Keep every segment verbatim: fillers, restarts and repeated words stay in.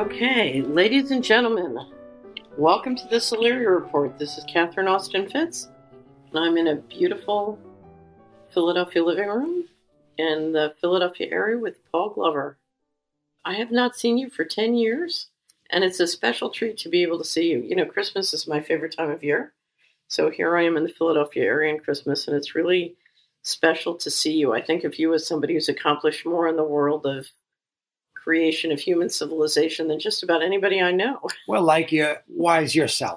Okay, ladies and gentlemen, welcome to the Soleria Report. This is Catherine Austin Fitz, and I'm in a beautiful Philadelphia living room in the Philadelphia area with Paul Glover. I have not seen you for ten years, and it's a special treat to be able to see you. You know, Christmas is my favorite time of year, so here I am in the Philadelphia area in Christmas, and it's really special to see you. I think of you as somebody who's accomplished more in the world of creation of human civilization than just about anybody I know. Well, like you, wise yourself.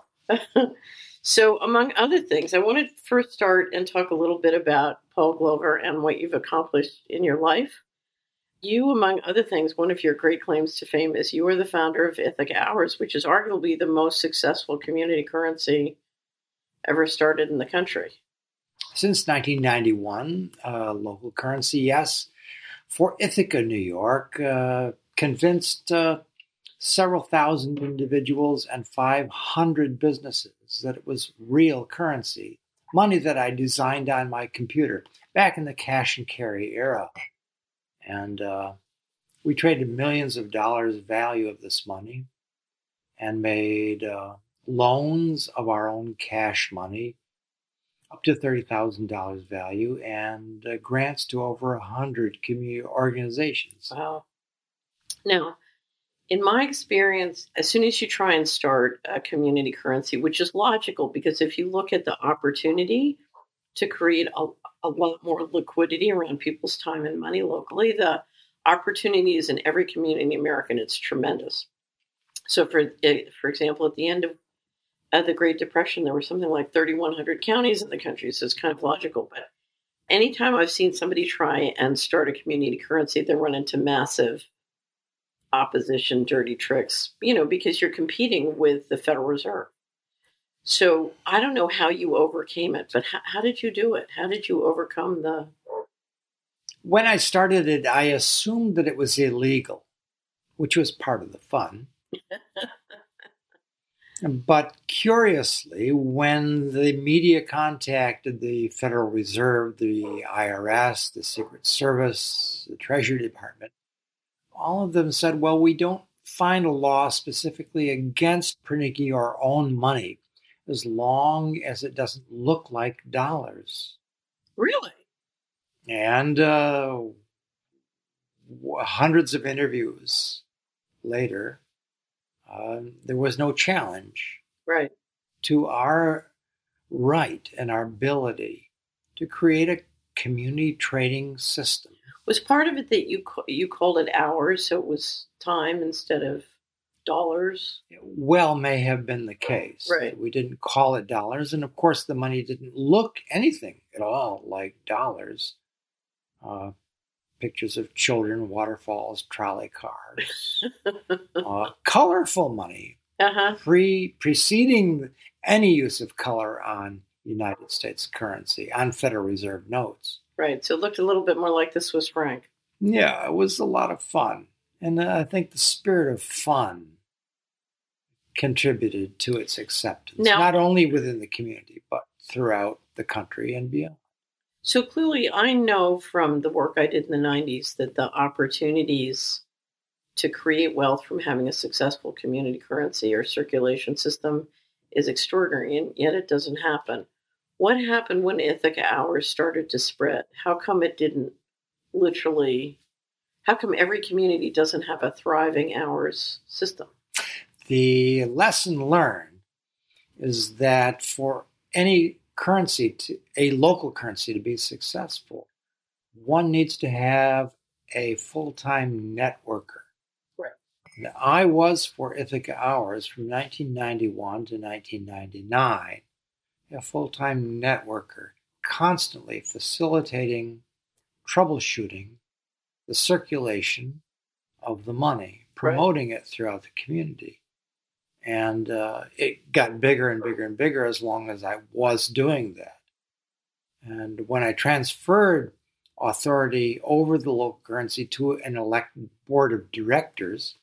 So, among other things, I want to first start and talk a little bit about Paul Glover and what you've accomplished in your life. You, among other things, one of your great claims to fame is you are the founder of Ithaca Hours, which is arguably the most successful community currency ever started in the country. Since nineteen ninety-one, uh, local currency, yes. For Ithaca, New York, uh, convinced uh, several thousand individuals and five hundred businesses that it was real currency, money that I designed on my computer back in the cash and carry era. And uh, we traded millions of dollars value of this money and made uh, loans of our own cash money up to thirty thousand dollars value, and uh, grants to over one hundred community organizations. Wow. Now, in my experience, as soon as you try and start a community currency, which is logical, because if you look at the opportunity to create a, a lot more liquidity around people's time and money locally, the opportunity is in every community in America, and it's tremendous. So, for for example, at the end of At the Great Depression, there were something like thirty-one hundred counties in the country, so it's kind of logical. But anytime I've seen somebody try and start a community currency, they run into massive opposition, dirty tricks, you know, because you're competing with the Federal Reserve. So I don't know how you overcame it, but how, how did you do it? How did you overcome the... When I started it, I assumed that it was illegal, which was part of the fun. But curiously, when the media contacted the Federal Reserve, the I R S, the Secret Service, the Treasury Department, all of them said, well, we don't find a law specifically against printing your own money as long as it doesn't look like dollars. Really? And uh, hundreds of interviews later, Uh, there was no challenge right. to our right and our ability to create a community trading system. Was part of it that you you called it hours, so it was time instead of dollars? It well may have been the case. Right. We didn't call it dollars, and of course the money didn't look anything at all like dollars. Uh, Pictures of children, waterfalls, trolley cars, uh, colorful money, uh-huh. pre preceding any use of color on United States currency, on Federal Reserve notes. Right, so it looked a little bit more like the Swiss franc. Yeah, it was a lot of fun. And uh, I think the spirit of fun contributed to its acceptance, now, not only within the community, but throughout the country and beyond. So clearly, I know from the work I did in the nineties that the opportunities to create wealth from having a successful community currency or circulation system is extraordinary, and yet it doesn't happen. What happened when Ithaca Hours started to spread? How come it didn't literally, how come every community doesn't have a thriving hours system? The lesson learned is that for any currency, to, a local currency to be successful, one needs to have a full-time networker. Right. Now, I was for Ithaca Hours from nineteen ninety-one to nineteen ninety-nine, a full-time networker, constantly facilitating, troubleshooting the circulation of the money, promoting right. it throughout the community. And uh, it got bigger and bigger and bigger as long as I was doing that. And when I transferred authority over the local currency to an elected board of directors,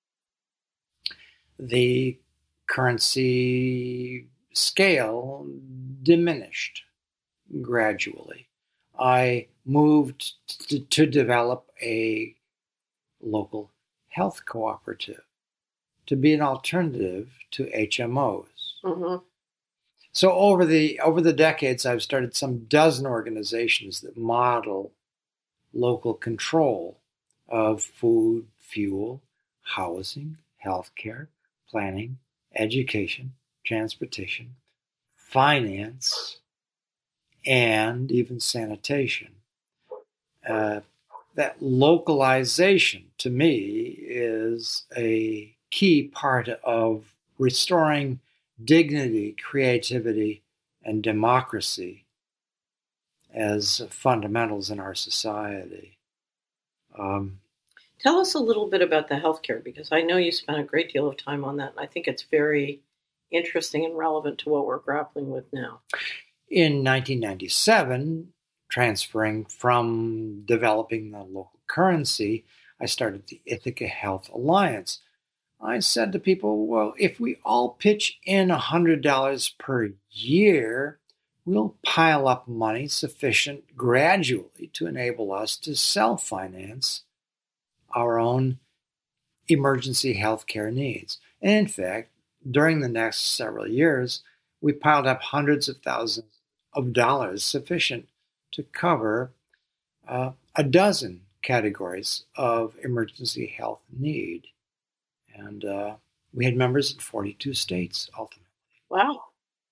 the currency scale diminished gradually. I moved to, to develop a local health cooperative to be an alternative to H M Os. Mm-hmm. So over the over the decades, I've started some dozen organizations that model local control of food, fuel, housing, healthcare, planning, education, transportation, finance, and even sanitation. Uh, that localization, to me, is a key part of restoring dignity, creativity, and democracy as fundamentals in our society. Um, Tell us a little bit about the healthcare, because I know you spent a great deal of time on that, and I think it's very interesting and relevant to what we're grappling with now. In nineteen ninety-seven, transferring from developing the local currency, I started the Ithaca Health Alliance. I said to people, well, if we all pitch in one hundred dollars per year, we'll pile up money sufficient gradually to enable us to self-finance our own emergency health care needs. And in fact, during the next several years, we piled up hundreds of thousands of dollars sufficient to cover uh, a dozen categories of emergency health need. And uh, we had members in forty-two states, ultimately. Wow.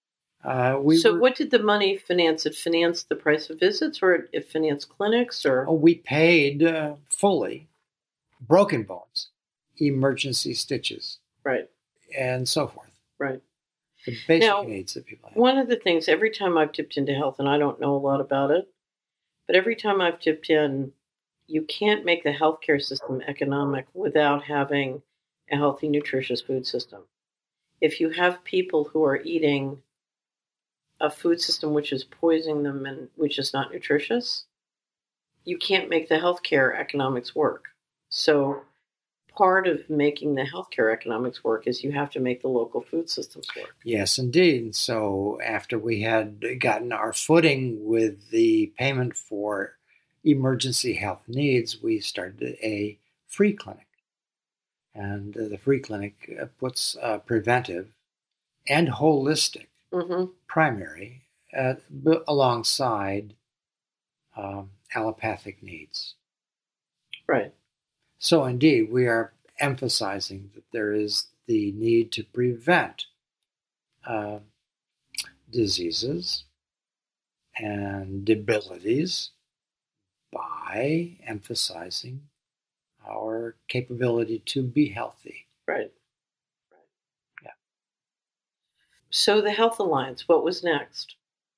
Uh, we so were, what did the money finance? It financed the price of visits, or it financed clinics? Or oh, we paid uh, fully broken bones, emergency stitches, right, and so forth. Right. The basic now, needs that people have. One of the things, every time I've dipped into health, and I don't know a lot about it, but every time I've dipped in, you can't make the healthcare system economic without having a healthy, nutritious food system. If you have people who are eating a food system which is poisoning them and which is not nutritious, you can't make the healthcare economics work. So part of making the healthcare economics work is you have to make the local food systems work. Yes, indeed. And so after we had gotten our footing with the payment for emergency health needs, we started a free clinic. And uh, the free clinic uh, puts uh, preventive and holistic mm-hmm. primary uh, b- alongside um, allopathic needs. Right. So indeed, we are emphasizing that there is the need to prevent uh, diseases and debilities by emphasizing our capability to be healthy. Right. Right. Yeah. So the Health Alliance, what was next?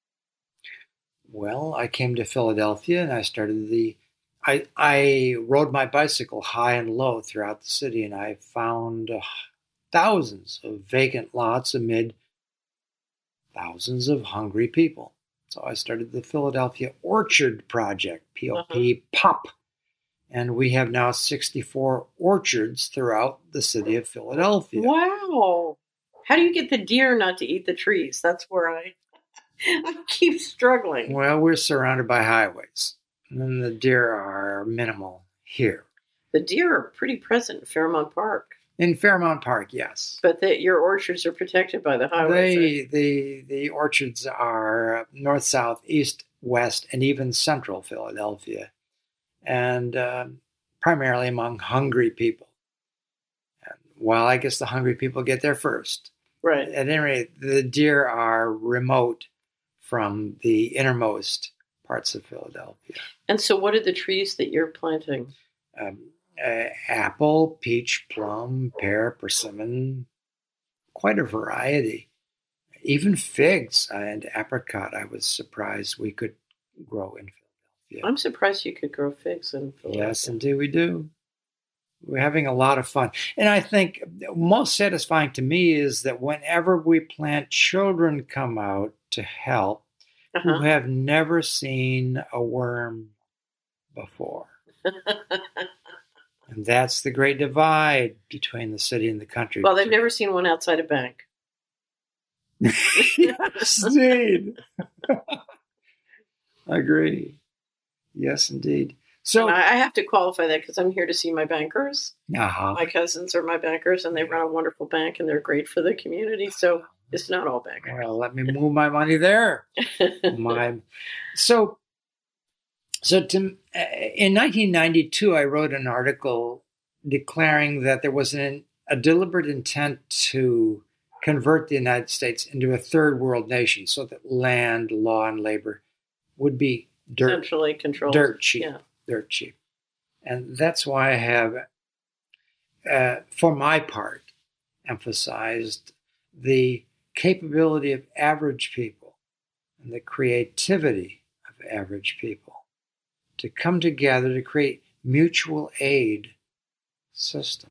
Well, I came to Philadelphia and I started the I, I rode my bicycle high and low throughout the city, and I found uh, thousands of vacant lots amid thousands of hungry people. So I started the Philadelphia Orchard Project, P O P, uh-huh. POP. And we have now sixty-four orchards throughout the city of Philadelphia. Wow. How do you get the deer not to eat the trees? That's where I, I keep struggling. Well, we're surrounded by highways. And the deer are minimal here. The deer are pretty present in Fairmount Park. In Fairmount Park, yes. But the, your orchards are protected by the highways. They, right? the, the orchards are north, south, east, west, and even central Philadelphia. And uh, primarily among hungry people. And, well, I guess the hungry people get there first. Right. At any rate, the deer are remote from the innermost parts of Philadelphia. And so what are the trees that you're planting? Um, uh, apple, peach, plum, pear, persimmon, quite a variety. Even figs and apricot, I was surprised we could grow in Philadelphia. I'm surprised you could grow figs in Philadelphia. Yes, indeed we do. We're having a lot of fun. And I think most satisfying to me is that whenever we plant, children come out to help uh-huh. who have never seen a worm before. And that's the great divide between the city and the country. Well, they've never seen one outside a bank. Yes, indeed. Agree. Yes, indeed. So and I have to qualify that because I'm here to see my bankers. uh-huh. My cousins are my bankers, and they run a wonderful bank, and they're great for the community. So it's not all bankers. Well, let me move my money there. my so so to, in nineteen ninety-two, I wrote an article declaring that there was an, a deliberate intent to convert the United States into a third world nation, so that land, law, and labor would be dirt, centrally controlled, dirt cheap, yeah. dirt cheap, and that's why I have, uh, for my part, emphasized the capability of average people and the creativity of average people to come together to create mutual aid systems.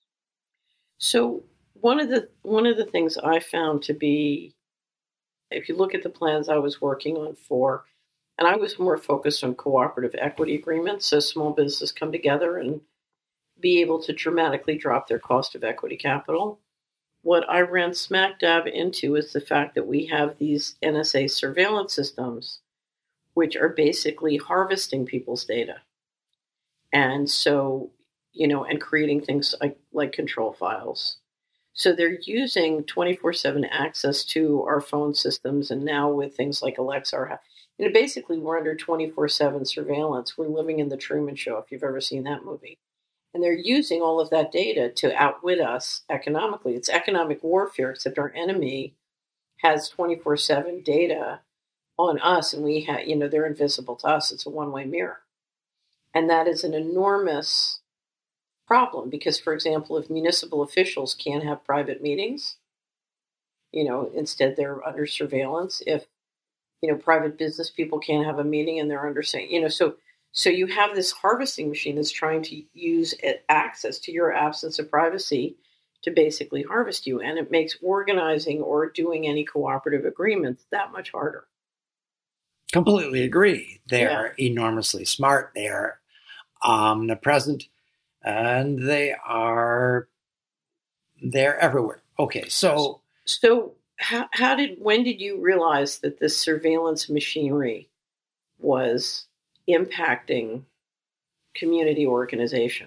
So one of the one of the things I found to be, if you look at the plans I was working on for, and I was more focused on cooperative equity agreements, so small businesses come together and be able to dramatically drop their cost of equity capital. What I ran smack dab into is the fact that we have these N S A surveillance systems, which are basically harvesting people's data. And so, you know, and creating things like, like control files. So they're using twenty-four seven access to our phone systems. And now with things like Alexa, or, you know, basically we're under twenty-four seven surveillance. We're living in the Truman Show, if you've ever seen that movie. And they're using all of that data to outwit us economically. It's economic warfare, except our enemy has twenty-four seven data on us, and we have, you know, they're invisible to us. It's a one-way mirror. And that is an enormous problem because, for example, if municipal officials can't have private meetings, you know, instead they're under surveillance. If, you know, private business people can't have a meeting and they're under, you know, so so you have this harvesting machine that's trying to use access to your absence of privacy to basically harvest you. And it makes organizing or doing any cooperative agreements that much harder. Completely agree. They Yeah. are enormously smart. They are omnipresent, and they are they're everywhere. Okay, so so how how did when did you realize that this surveillance machinery was impacting community organization?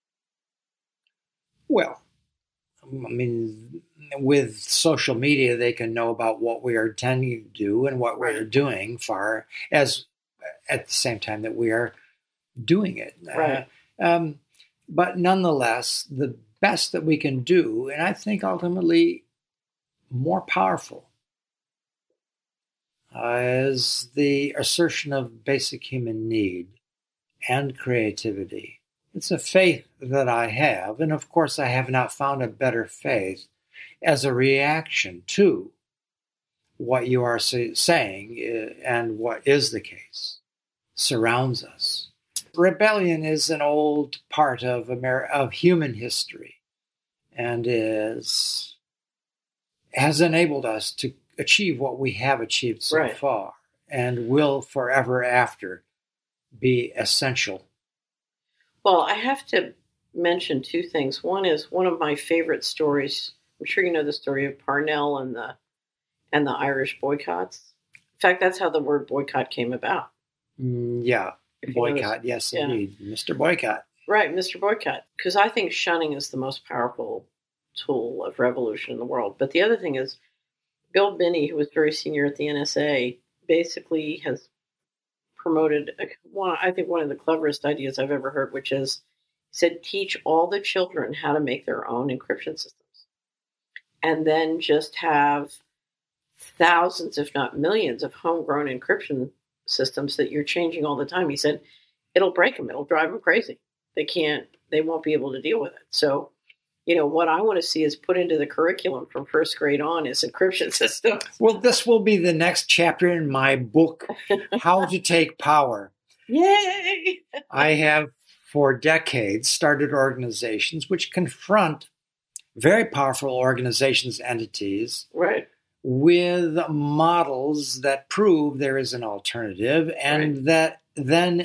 Well, I mean, with social media, they can know about what we are intending to do and what we're doing, far as at the same time that we are doing it. Right. Uh, um, but nonetheless, the best that we can do, and I think ultimately more powerful, uh, is the assertion of basic human need and creativity. It's a faith that I have, and of course I have not found a better faith as a reaction to what you are say, saying and what is the case surrounds us. Rebellion is an old part of Amer- of human history and is has enabled us to achieve what we have achieved so Right. far and will forever after be essential. Well, I have to mention two things. One is one of my favorite stories. I'm sure you know the story of Parnell and the and the Irish boycotts. In fact, that's how the word boycott came about. Mm, yeah, If you know this- boycott. Yes, yeah. indeed, Mister Boycott. Right, Mister Boycott. Because I think shunning is the most powerful tool of revolution in the world. But the other thing is, Bill Binney, who was very senior at the N S A, basically has promoted a, one, I think one of the cleverest ideas I've ever heard, which is, he said, teach all the children how to make their own encryption systems. And then just have thousands, if not millions, of homegrown encryption systems that you're changing all the time. He said, it'll break them. It'll drive them crazy. They can't, they won't be able to deal with it. So, you know, what I want to see is put into the curriculum from first grade on is encryption systems. Well, this will be the next chapter in my book, How to Take Power. Yay! I have, for decades, started organizations which confront very powerful organizations, entities, Right. with models that prove there is an alternative and Right. that then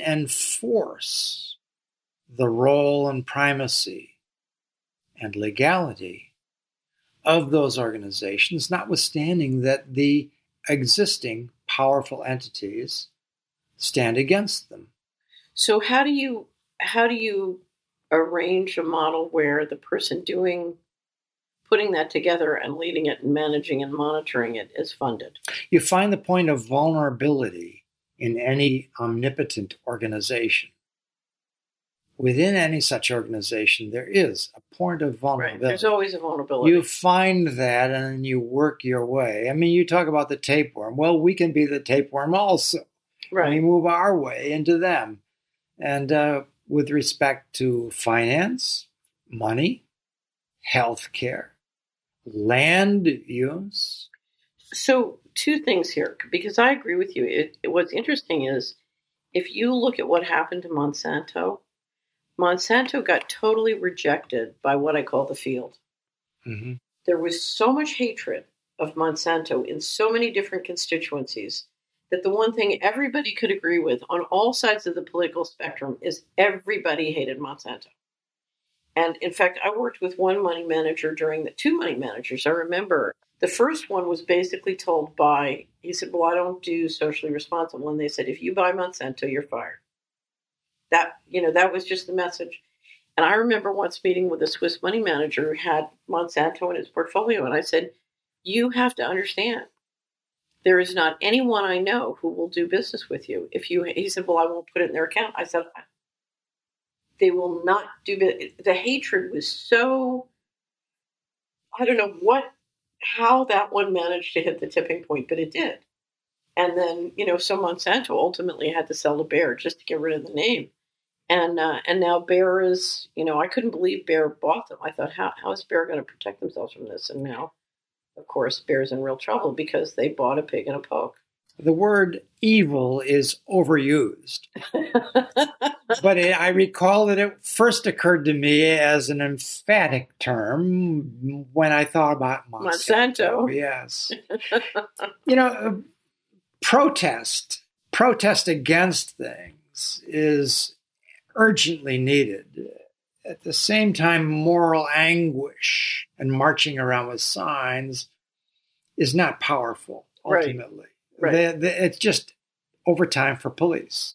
enforce the role and primacy and legality of those organizations, notwithstanding that the existing powerful entities stand against them. So how do you how do you arrange a model where the person doing putting that together and leading it and managing and monitoring it is funded? You find the point of vulnerability in any omnipotent organization. Within any such organization, there is a point of vulnerability. Right. There's always a vulnerability. You find that and you work your way. I mean, you talk about the tapeworm. Well, we can be the tapeworm also. Right. We move our way into them. And uh, with respect to finance, money, healthcare, land use. So two things here, because I agree with you. It, it, what's interesting is if you look at what happened to Monsanto, Monsanto got totally rejected by what I call the field. Mm-hmm. There was so much hatred of Monsanto in so many different constituencies that the one thing everybody could agree with on all sides of the political spectrum is everybody hated Monsanto. And in fact, I worked with one money manager during the two money managers. I remember the first one was basically told by, he said, well, I don't do socially responsible. And they said, if you buy Monsanto, you're fired. That, you know, that was just the message. And I remember once meeting with a Swiss money manager who had Monsanto in his portfolio. And I said, you have to understand, there is not anyone I know who will do business with you. If you, he said, well, I won't put it in their account. I said, they will not do it. The hatred was so, I don't know what, how that one managed to hit the tipping point, but it did. And then, you know, so Monsanto ultimately had to sell to Bayer just to get rid of the name. And uh, and now Bayer is, you know, I couldn't believe Bayer bought them. I thought, how how is Bayer going to protect themselves from this? And now, of course, Bayer's in real trouble because they bought a pig in a poke. The word evil is overused. But it, I recall that it first occurred to me as an emphatic term when I thought about Monsanto. Monsanto. Yes. You know, protest, protest against things is urgently needed. At the same time, moral anguish and marching around with signs is not powerful, ultimately. Right. Right. The, the, it's just overtime for police.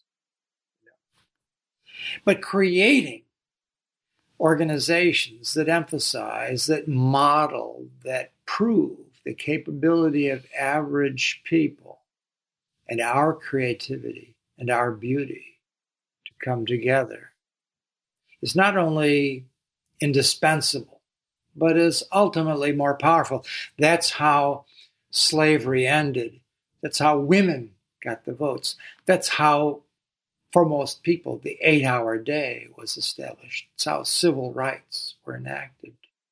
But creating organizations that emphasize, that model, that prove the capability of average people and our creativity and our beauty to come together is not only indispensable, but is ultimately more powerful. That's how slavery ended. That's how women got the votes. That's how, for most people, the eight-hour day was established. It's how civil rights were enacted.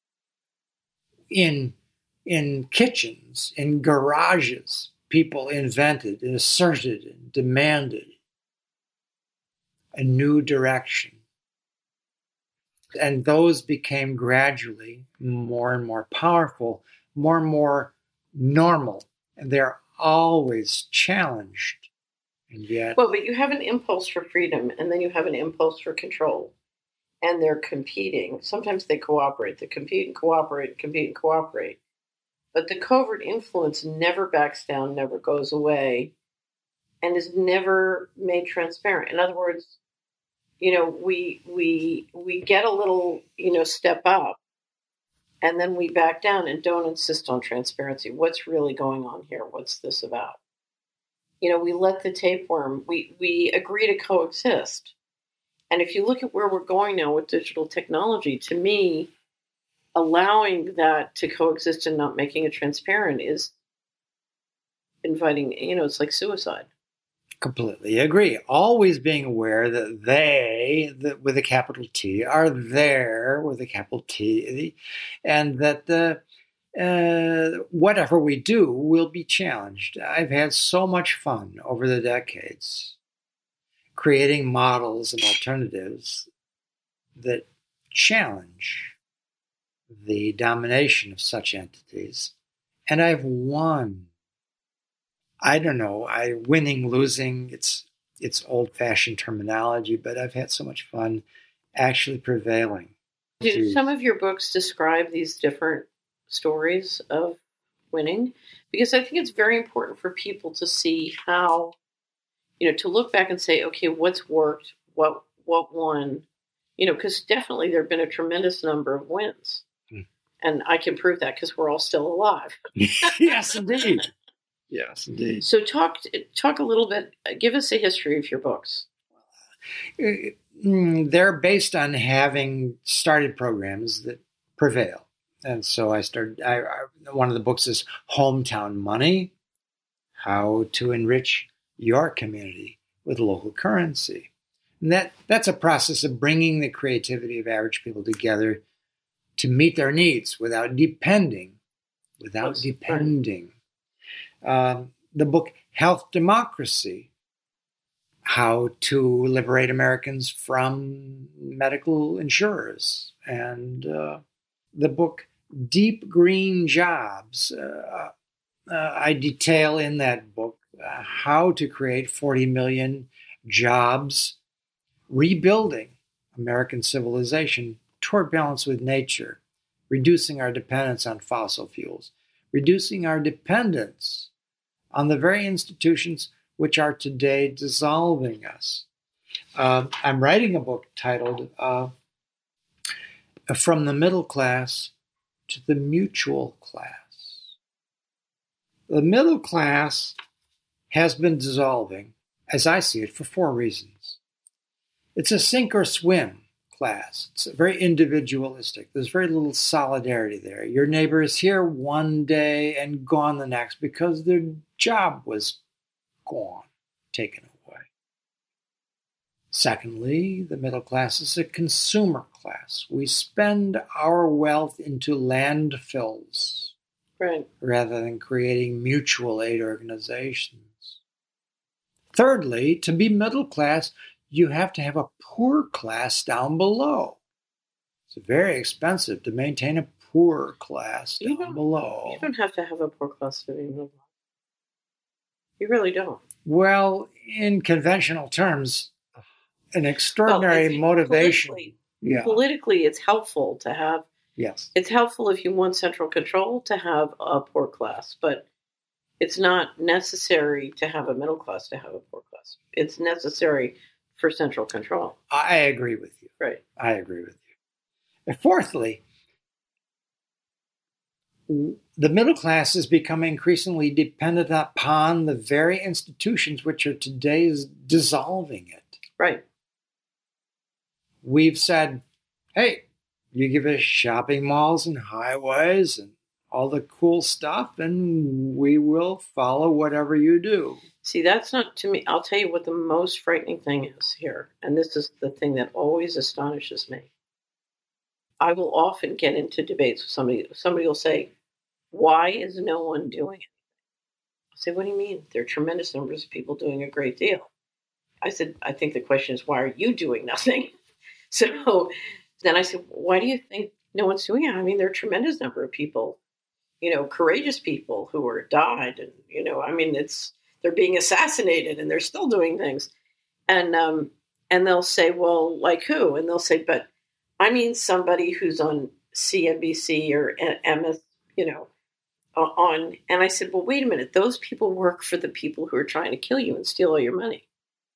In, in kitchens, in garages, people invented and asserted and demanded a new direction. And those became gradually more and more powerful, more and more normal. And they're always challenged. And yet, well, but you have an impulse for freedom, and then you have an impulse for control. And they're competing. Sometimes they cooperate. They compete and cooperate, compete and cooperate. But the covert influence never backs down, never goes away, and is never made transparent. In other words, you know, we we we get a little, you know, step up, and then we back down and don't insist on transparency. What's really going on here? What's this about? You know, we let the tapeworm, we, we agree to coexist. And if you look at where we're going now with digital technology, to me, allowing that to coexist and not making it transparent is inviting, you know, it's like suicide. Completely agree. Always being aware that they, that with a capital T, are there with a capital T, and that the uh, whatever we do will be challenged. I've had so much fun over the decades creating models and alternatives that challenge the domination of such entities, and I've won. I don't know, I winning, losing, it's it's old-fashioned terminology, but I've had so much fun actually prevailing. Do some of your books describe these different stories of winning? Because I think it's very important for people to see how, you know, to look back and say, okay, what's worked, what what won, you know, because definitely there have been a tremendous number of wins. Hmm. And I can prove that because we're all still alive. Yes, indeed. Yes, indeed. So talk talk a little bit, give us a history of your books. They're based on having started programs that prevail. And so I started, I, I, one of the books is Hometown Money, How to Enrich Your Community with Local Currency. And that, that's a process of bringing the creativity of average people together to meet their needs without depending, without That's depending. Uh, the book Health Democracy, How to Liberate Americans from Medical Insurers. And uh, the book Deep Green Jobs. Uh, uh, I detail in that book uh, how to create forty million jobs, rebuilding American civilization toward balance with nature, reducing our dependence on fossil fuels, reducing our dependence on the very institutions which are today dissolving us. Uh, I'm writing a book titled uh, From the Middle Class to the Mutual Class. The middle class has been dissolving, as I see it, for four reasons. It's a sink or swim class. It's very individualistic. There's very little solidarity there. Your neighbor is here one day and gone the next because their job was gone, taken away. Secondly, the middle class is a consumer class. We spend our wealth into landfills, right, rather than creating mutual aid organizations. Thirdly, to be middle class, you have to have a poor class down below. It's very expensive to maintain a poor class down you below. You don't have to have a poor class to be middle class. You really don't. Well, in conventional terms, an extraordinary well, motivation. Politically, yeah. politically, it's helpful to have. Yes. It's helpful if you want central control to have a poor class, but it's not necessary to have a middle class to have a poor class. It's necessary for central control. I agree with you. Right. I agree with you. And fourthly, the middle class is becoming increasingly dependent upon the very institutions which are today dissolving it. Right. We've said, hey, you give us shopping malls and highways and all the cool stuff, and we will follow whatever you do. See, that's not, to me, I'll tell you what the most frightening thing is here, and this is the thing that always astonishes me. I will often get into debates with somebody. Somebody will say, why is no one doing it? I'll say, what do you mean? There are tremendous numbers of people doing a great deal. I said, I think the question is, why are you doing nothing? So then I said, why do you think no one's doing it? I mean, there are a tremendous number of people, you know, courageous people who are died. And, you know, I mean, it's, they're being assassinated and they're still doing things. And, um, and they'll say, well, like who? And they'll say, but I mean, somebody who's on C N B C or M S, you know, on. And I said, well, wait a minute. Those people work for the people who are trying to kill you and steal all your money.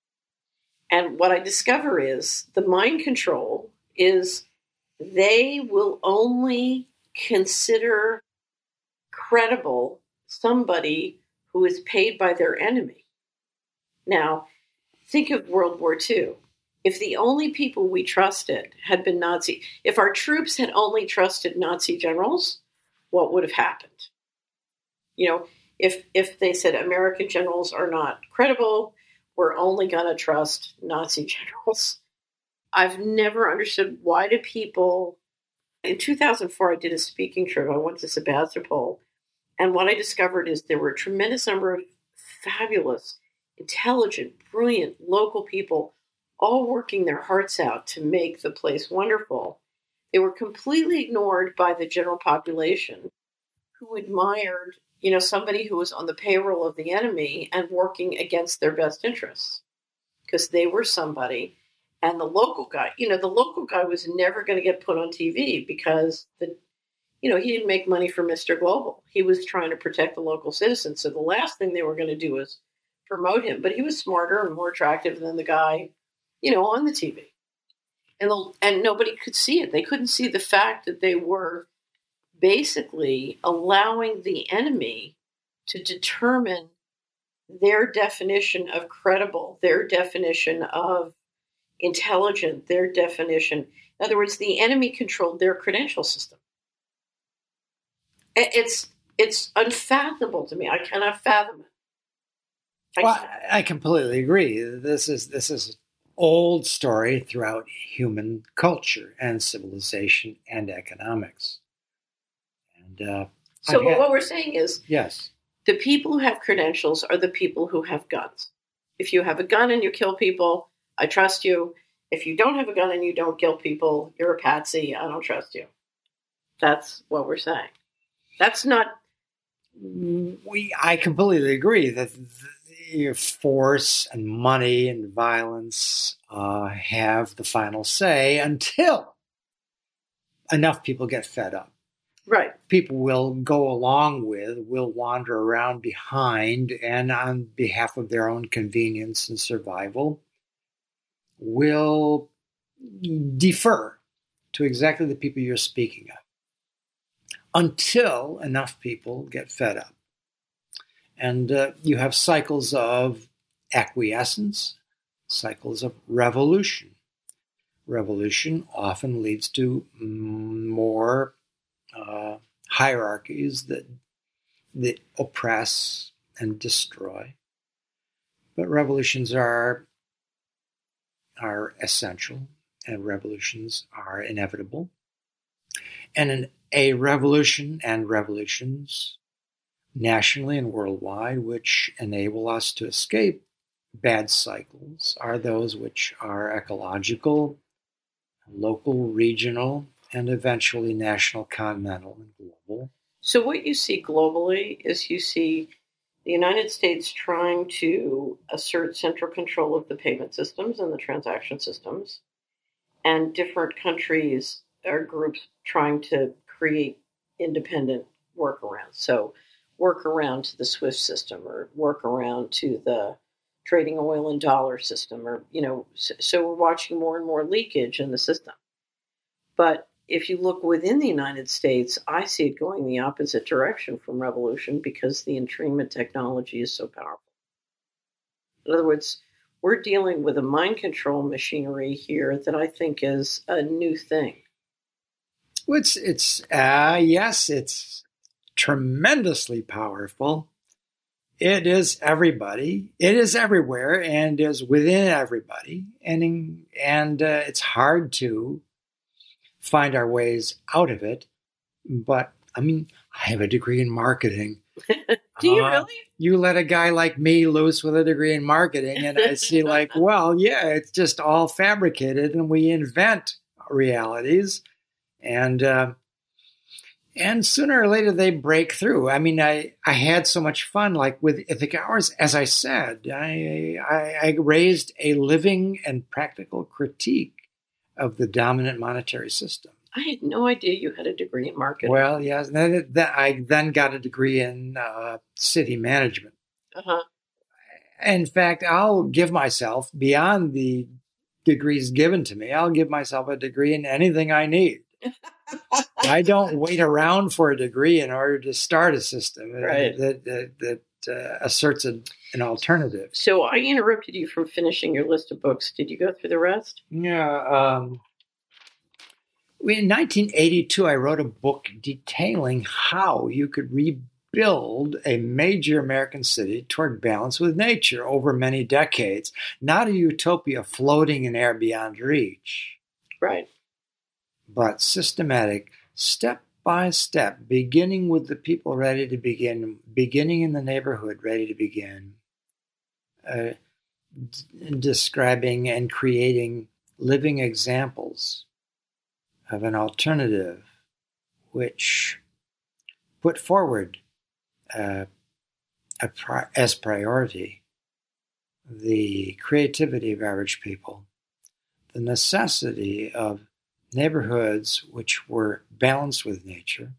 And what I discover is the mind control is they will only consider credible somebody who is paid by their enemy. Now, think of World War Two. If the only people we trusted had been Nazi, if our troops had only trusted Nazi generals, what would have happened? You know, if if they said American generals are not credible, we're only going to trust Nazi generals. I've never understood why do people... In two thousand four, I did a speaking trip. I went to Sebastopol. And what I discovered is there were a tremendous number of fabulous, intelligent, brilliant local people all working their hearts out to make the place wonderful. They were completely ignored by the general population who admired, you know, somebody who was on the payroll of the enemy and working against their best interests because they were somebody. And the local guy, you know, the local guy was never going to get put on T V because, the, you know, he didn't make money for Mister Global. He was trying to protect the local citizens. So the last thing they were going to do was promote him. But he was smarter and more attractive than the guy you know, on the T V. And, the, and nobody could see it. They couldn't see the fact that they were basically allowing the enemy to determine their definition of credible, their definition of intelligent, their definition. In other words, the enemy controlled their credential system. It's it's unfathomable to me. I cannot fathom it. I well, can't. I completely agree. This is this is an old story throughout human culture and civilization and economics. And uh, So I've had- what we're saying is, yes, the people who have credentials are the people who have guns. If you have a gun and you kill people, I trust you. If you don't have a gun and you don't kill people, you're a patsy. I don't trust you. That's what we're saying. That's not. we I completely agree that the force and money and violence uh, have the final say until enough people get fed up. Right. People will go along with, will wander around behind, and on behalf of their own convenience and survival, will defer to exactly the people you're speaking of until enough people get fed up. And uh, you have cycles of acquiescence, cycles of revolution. Revolution often leads to more uh, hierarchies that, that oppress and destroy. But revolutions are, are essential, and revolutions are inevitable. And an, a revolution and revolutions nationally and worldwide, which enable us to escape bad cycles, are those which are ecological, local, regional, and eventually national, continental, and global. So what you see globally is you see the United States trying to assert central control of the payment systems and the transaction systems, and different countries or groups trying to create independent workarounds. So workaround to the SWIFT system, or workaround to the trading oil and dollar system, or, you know, so, so we're watching more and more leakage in the system. But if you look within the United States, I see it going the opposite direction from revolution because the entrainment technology is so powerful. In other words, we're dealing with a mind control machinery here that I think is a new thing. It's, it's uh, yes, it's tremendously powerful. It is everybody. It is everywhere and is within everybody. And, in, and uh, it's hard to find our ways out of it. But, I mean, I have a degree in marketing. Do you uh, really? You let a guy like me loose with a degree in marketing, and I see like, well, yeah, it's just all fabricated, and we invent realities. And uh, and sooner or later they break through. I mean, I, I had so much fun, like with Ithaca Hours, as I said. I, I I raised a living and practical critique of the dominant monetary system. I had no idea you had a degree in marketing. Well, yes. Then, then I then got a degree in uh, city management. Uh-huh. In fact, I'll give myself, beyond the degrees given to me, I'll give myself a degree in anything I need. I don't wait around for a degree in order to start a system Right. that that, that uh, asserts a, an alternative. So I interrupted you from finishing your list of books. Did you go through the rest? Yeah. Um, in nineteen eighty-two, I wrote a book detailing how you could rebuild a major American city toward balance with nature over many decades. Not a utopia floating in air beyond reach. Right. But systematic, step by step, beginning with the people ready to begin, beginning in the neighborhood ready to begin, uh, d- describing and creating living examples of an alternative which put forward uh, a pri- as priority the creativity of average people, the necessity of neighborhoods which were balanced with nature,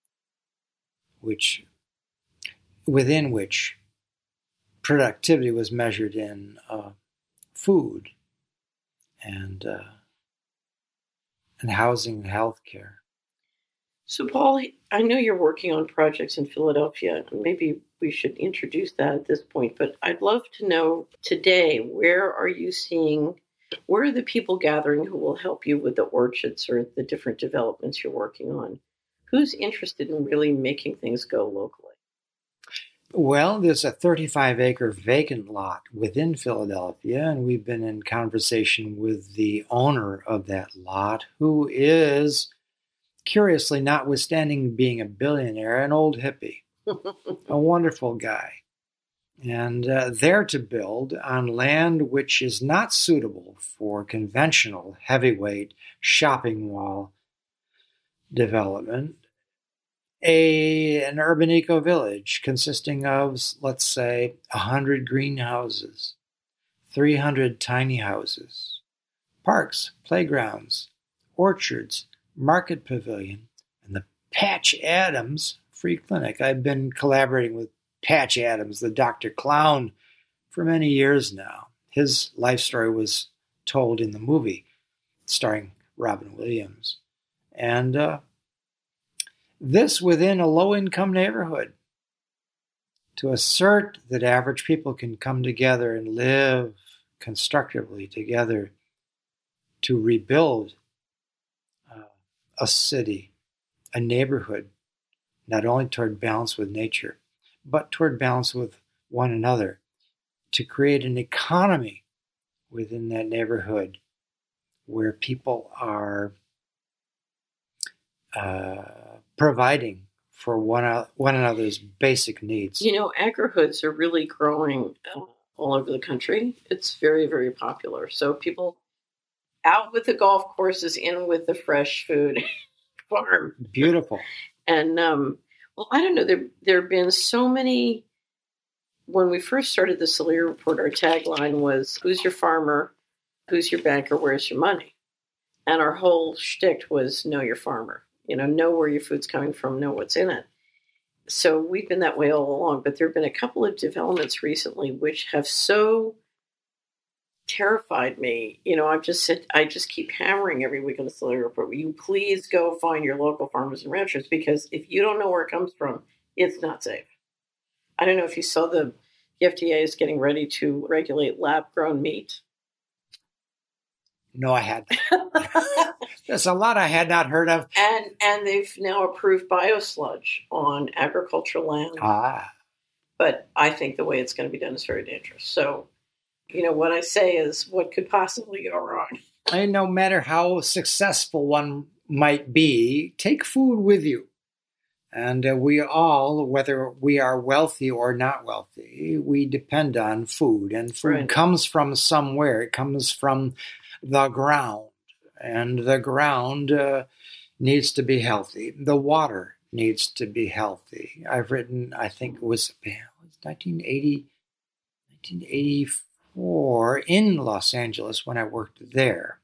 which within which productivity was measured in uh, food and uh, and housing and health care. So, Paul, I know you're working on projects in Philadelphia. Maybe we should introduce that at this point, but I'd love to know today, where are you seeing, where are the people gathering who will help you with the orchards or the different developments you're working on? Who's interested in really making things go locally? Well, there's a thirty-five acre vacant lot within Philadelphia, and we've been in conversation with the owner of that lot, who is, curiously, notwithstanding being a billionaire, an old hippie, a wonderful guy. And uh, they're to build on land which is not suitable for conventional heavyweight shopping mall development, a an urban eco-village consisting of, let's say, one hundred greenhouses, three hundred tiny houses, parks, playgrounds, orchards, market pavilion, and the Patch Adams Free Clinic. I've been collaborating with Patch Adams, the Doctor Clown, for many years now. His life story was told in the movie starring Robin Williams. And uh, this within a low-income neighborhood, to assert that average people can come together and live constructively together to rebuild uh, a city, a neighborhood, not only toward balance with nature, but toward balance with one another, to create an economy within that neighborhood where people are uh, providing for one, one another's basic needs. You know, agrihoods are really growing uh, all over the country. It's very, very popular. So people out with the golf courses, in with the fresh food farm. Beautiful. And, um, well, I don't know, there there have been so many. When we first started the Solera Report, our tagline was, who's your farmer, who's your banker, where's your money? And our whole shtick was, know your farmer. You know, know where your food's coming from, know what's in it. So we've been that way all along. But there have been a couple of developments recently which have so terrified me. You know, I've just said, I just keep hammering every week on the Solera Report, will you please go find your local farmers and ranchers? Because if you don't know where it comes from, it's not safe. I don't know if you saw the, the F D A is getting ready to regulate lab-grown meat. No, I hadn't. There's a lot I had not heard of. And and they've now approved biosludge on agricultural land. Ah. But I think the way it's going to be done is very dangerous. So, you know, what I say is, what could possibly go wrong? And no matter how successful one might be, take food with you. And uh, we all, whether we are wealthy or not wealthy, we depend on food. And food Right. comes from somewhere. It comes from the ground. And the ground uh, needs to be healthy. The water needs to be healthy. I've written, I think it was nineteen eighty, nineteen eighty-four in Los Angeles when I worked there.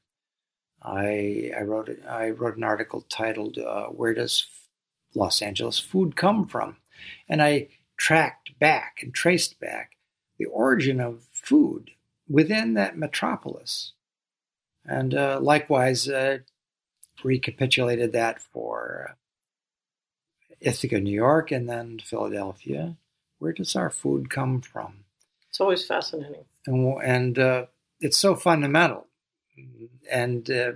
I, I wrote it, I wrote an article titled, uh, Where Does Los Angeles Food Come From? And I tracked back and traced back the origin of food within that metropolis. And uh, likewise, uh, recapitulated that for uh, Ithaca, New York, and then Philadelphia. Where does our food come from? It's always fascinating. And, and uh, it's so fundamental. And uh,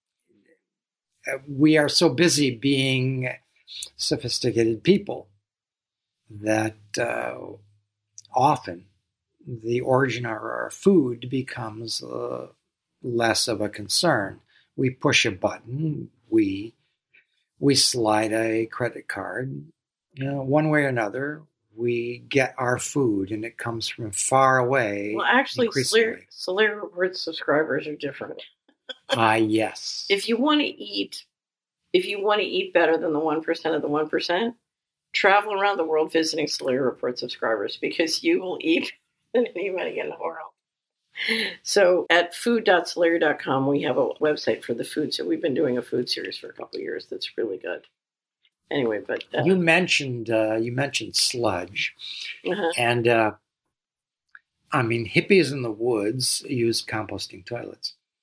we are so busy being sophisticated people that uh, often the origin of our food becomes uh, less of a concern. We push a button, we we slide a credit card, you know, one way or another, we get our food, and it comes from far away. Well, actually, Solera, Solera Report subscribers are different. Ah, uh, yes. If you want to eat, if you want to eat better than the one percent of the one percent, travel around the world visiting Solera Report subscribers, because you will eat better than anybody in the world. So at food dot solera dot com, we have a website for the food. So we've been doing a food series for a couple of years that's really good. Anyway, but uh, you mentioned uh, you mentioned sludge, uh-huh. and uh, I mean, hippies in the woods use composting toilets,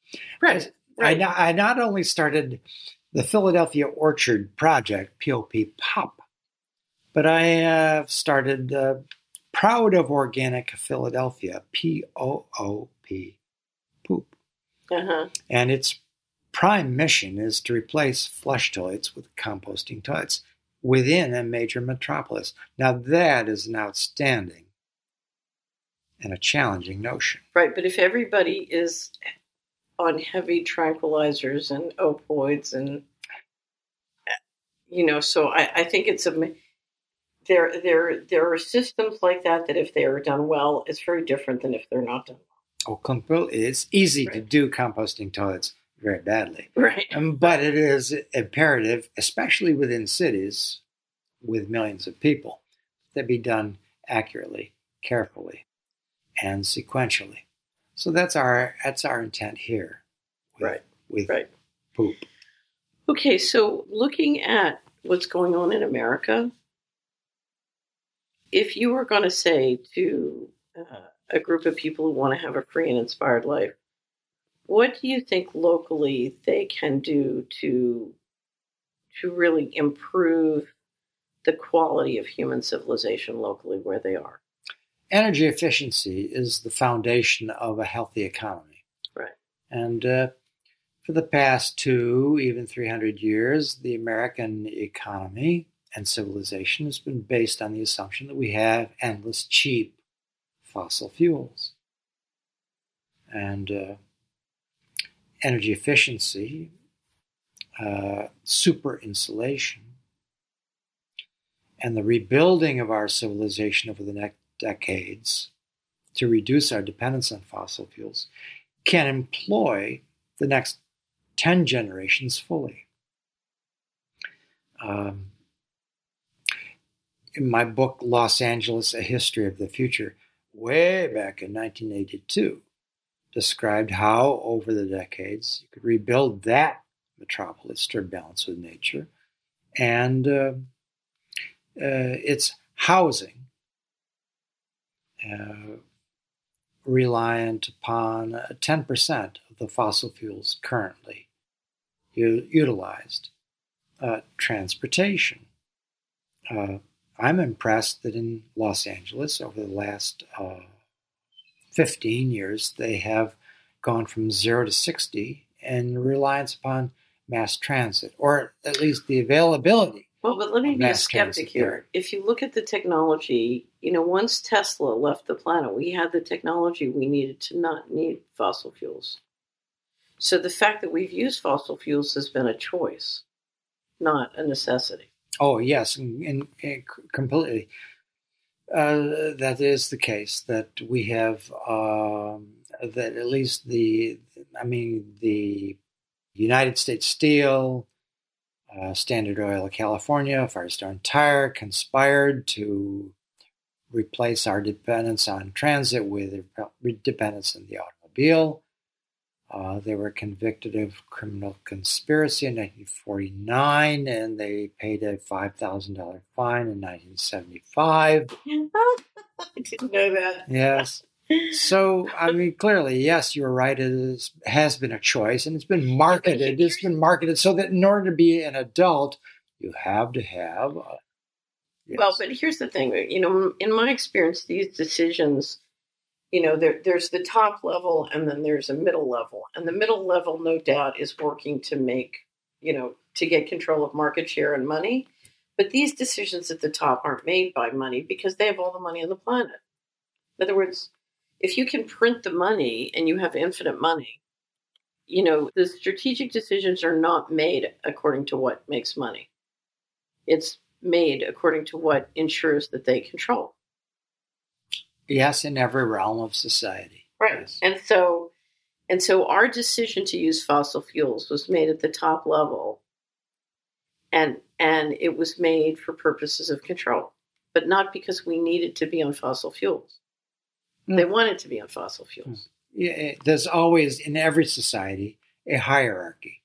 Right. I, right. I, I not only started the Philadelphia Orchard Project, P O P, POP, but I have uh, started uh, Proud of Organic Philadelphia, P O O P, Poop. Uh-huh. And its prime mission is to replace flush toilets with composting toilets within a major metropolis. Now that is an outstanding and a challenging notion. Right, but if everybody is on heavy tranquilizers and opioids and, you know, so I, I think it's a, there, there, there are systems like that that if they are done well, it's very different than if they're not done well. Oh, completely. It's easy right. to do composting toilets very badly. Right. Um, but it is imperative, especially within cities with millions of people, that be done accurately, carefully, and sequentially. So that's our that's our intent here. With, right. With right. poop. Okay, so looking at what's going on in America, if you were going to say to uh, a group of people who want to have a free and inspired life, what do you think locally they can do to to really improve the quality of human civilization locally where they are? Energy efficiency is the foundation of a healthy economy. Right. And uh, for the past two, even three hundred years, the American economy and civilization has been based on the assumption that we have endless, cheap fossil fuels. And uh, energy efficiency, uh, super insulation, and the rebuilding of our civilization over the next decades to reduce our dependence on fossil fuels can employ the next ten generations fully. Um, in my book, Los Angeles, A History of the Future, way back in nineteen eighty-two, described how over the decades you could rebuild that metropolis to balance with nature, and uh, uh, its housing Uh, reliant upon uh, ten percent of the fossil fuels currently u- utilized. Uh, transportation. Uh, I'm impressed that in Los Angeles over the last uh, fifteen years, they have gone from zero to sixty in reliance upon mass transit, or at least the availability. Well, but let me be a skeptic here. If you look at the technology, you know, once Tesla left the planet, we had the technology we needed to not need fossil fuels. So the fact that we've used fossil fuels has been a choice, not a necessity. Oh, yes, and, and, and completely. Uh, that is the case, that we have, um, that at least the, I mean, the United States Steel, Uh, Standard Oil of California, Firestone Tire conspired to replace our dependence on transit with dependence on the automobile. Uh, they were convicted of criminal conspiracy in nineteen forty-nine, and they paid a five thousand dollars fine in nineteen seventy-five. I didn't know that. Yes. So, I mean, clearly, yes, you're right. It is, has been a choice, and it's been marketed. It's been marketed so that in order to be an adult, you have to have. A, yes. Well, but here's the thing. You know, in my experience, these decisions, you know, there, there's the top level, and then there's a middle level, and the middle level, no doubt, is working to make, you know, to get control of market share and money. But these decisions at the top aren't made by money because they have all the money on the planet. In other words, if you can print the money and you have infinite money, you know, the strategic decisions are not made according to what makes money. It's made according to what ensures that they control. Yes, in every realm of society. Right. Yes. And so and so our decision to use fossil fuels was made at the top level, and and it was made for purposes of control, but not because we needed to be on fossil fuels. They wanted to be on fossil fuels. Yeah, there's always, in every society, a hierarchy.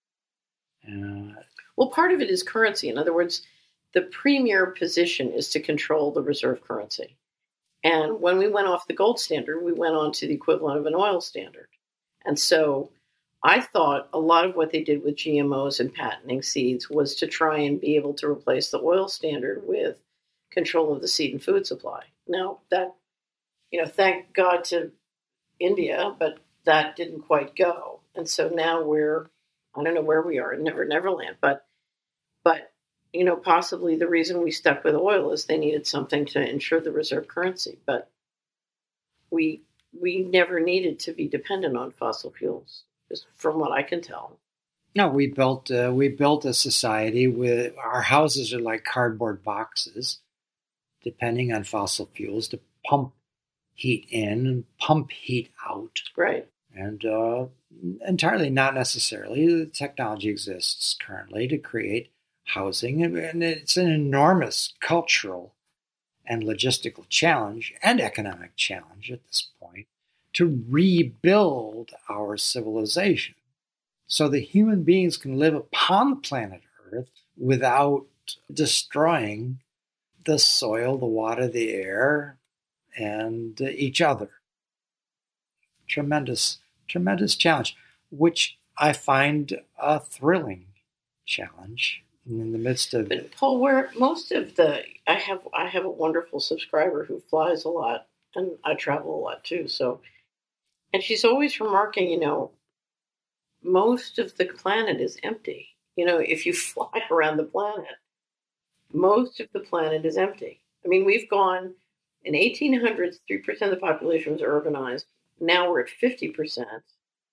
Uh, well, part of it is currency. In other words, the premier position is to control the reserve currency. And when we went off the gold standard, we went on to the equivalent of an oil standard. And so I thought a lot of what they did with G M Os and patenting seeds was to try and be able to replace the oil standard with control of the seed and food supply. Now, that, you know, thank God to India, but that didn't quite go. And so now we're, I don't know where we are in Never Neverland, but, but, you know, possibly the reason we stuck with oil is they needed something to ensure the reserve currency. But we we never needed to be dependent on fossil fuels, just from what I can tell. No, we built uh, we built a society with our houses are like cardboard boxes, depending on fossil fuels to pump heat in and pump heat out. Right. And uh, entirely not necessarily. The technology exists currently to create housing, and it's an enormous cultural and logistical challenge and economic challenge at this point to rebuild our civilization so that human beings can live upon the planet Earth without destroying the soil, the water, the air, and each other. Tremendous, tremendous challenge, which I find a thrilling challenge in the midst of but it. Paul, where most of the I have I have a wonderful subscriber who flies a lot, and I travel a lot too. So, and she's always remarking, you know, most of the planet is empty. You know, if you fly around the planet, most of the planet is empty. I mean, we've gone in eighteen hundreds, three percent of the population was urbanized. Now we're at fifty percent,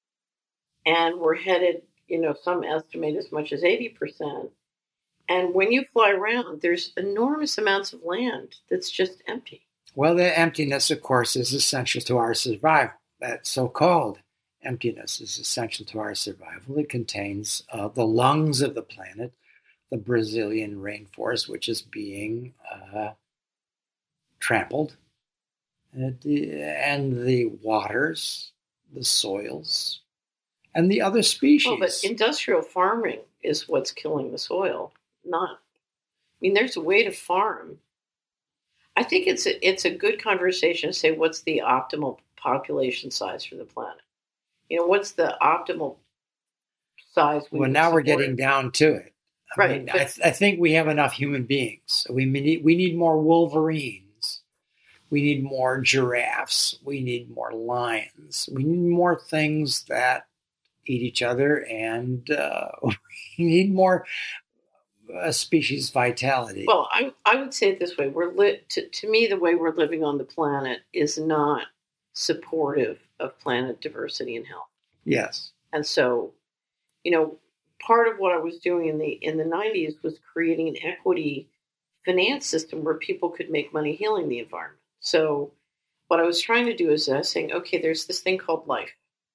and we're headed, you know, some estimate as much as eighty percent. And when you fly around, there's enormous amounts of land that's just empty. Well, the emptiness, of course, is essential to our survival. That so-called emptiness is essential to our survival. It contains uh, the lungs of the planet, the Brazilian rainforest, which is being uh, trampled, and the, and the waters, the soils, and the other species. Well, but industrial farming is what's killing the soil. Not, I mean, there's a way to farm. I think it's a, it's a good conversation to say what's the optimal population size for the planet. You know, what's the optimal size? We well, now we're getting down to it. I right. Mean, but, I, th- I think we have enough human beings. We need we need more wolverines. We need more giraffes. We need more lions. We need more things that eat each other, and uh, we need more uh, species vitality. Well, I I would say it this way: we're lit. To, to me, the way we're living on the planet is not supportive of planet diversity and health. Yes, and so, you know, part of what I was doing in the in the nineties was creating an equity finance system where people could make money healing the environment. So, what I was trying to do is uh, saying, okay, there's this thing called life.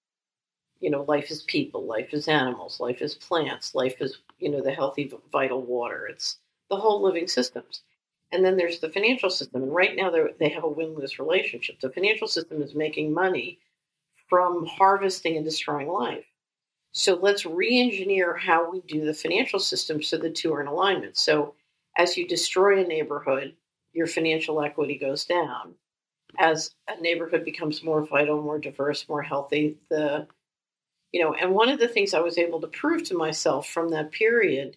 You know, life is people, life is animals, life is plants, life is, you know, the healthy, vital water. It's the whole living systems. And then there's the financial system. And right now they have a win-lose relationship. The financial system is making money from harvesting and destroying life. So let's re-engineer how we do the financial system so the two are in alignment. So as you destroy a neighborhood, your financial equity goes down. As a neighborhood becomes more vital, more diverse, more healthy, the You know, and one of the things I was able to prove to myself from that period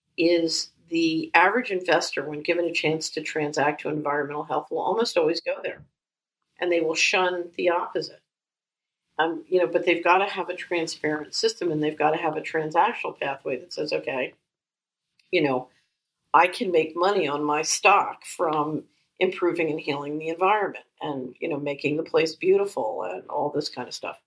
is the average investor, when given a chance to transact to environmental health, will almost always go there, and they will shun the opposite. Um, you know, but they've got to have a transparent system, and they've got to have a transactional pathway that says, okay, you know, I can make money on my stock from improving and healing the environment, and you know, making the place beautiful, and all this kind of stuff.